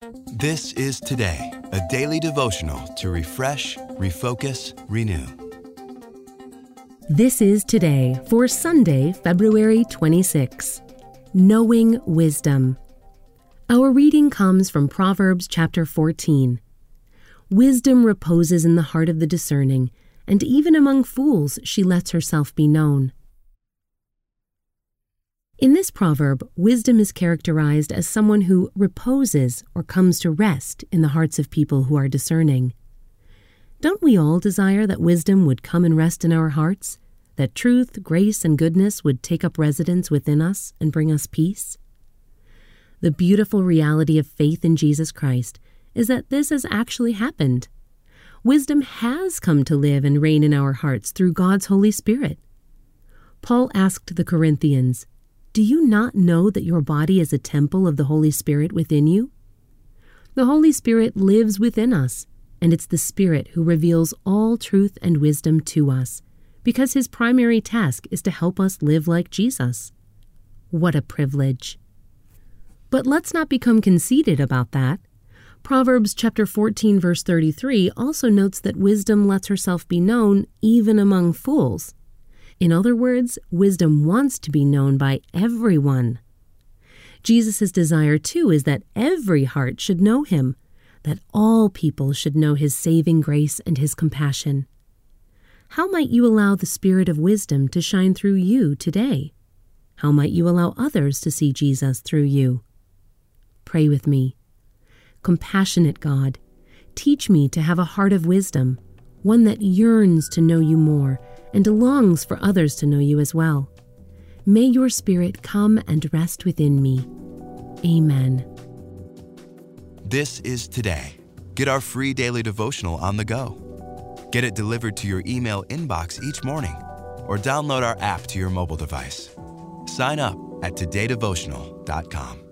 This is Today, a daily devotional to refresh, refocus, renew. This is Today for Sunday, February 26. Knowing Wisdom. Our reading comes from Proverbs chapter 14. Wisdom reposes in the heart of the discerning, and even among fools she lets herself be known. In this proverb, wisdom is characterized as someone who reposes or comes to rest in the hearts of people who are discerning. Don't we all desire that wisdom would come and rest in our hearts, that truth, grace, and goodness would take up residence within us and bring us peace? The beautiful reality of faith in Jesus Christ is that this has actually happened. Wisdom has come to live and reign in our hearts through God's Holy Spirit. Paul asked the Corinthians, "Do you not know that your body is a temple of the Holy Spirit within you?" The Holy Spirit lives within us, and it's the Spirit who reveals all truth and wisdom to us, because his primary task is to help us live like Jesus. What a privilege. But let's not become conceited about that. Proverbs chapter 14, verse 33 also notes that wisdom lets herself be known even among fools. In other words, wisdom wants to be known by everyone. Jesus' desire, too, is that every heart should know him, that all people should know his saving grace and his compassion. How might you allow the Spirit of wisdom to shine through you today? How might you allow others to see Jesus through you? Pray with me. Compassionate God, teach me to have a heart of wisdom, one that yearns to know you more and longs for others to know you as well. May your Spirit come and rest within me. Amen. This is Today. Get our free daily devotional on the go. Get it delivered to your email inbox each morning or download our app to your mobile device. Sign up at todaydevotional.com.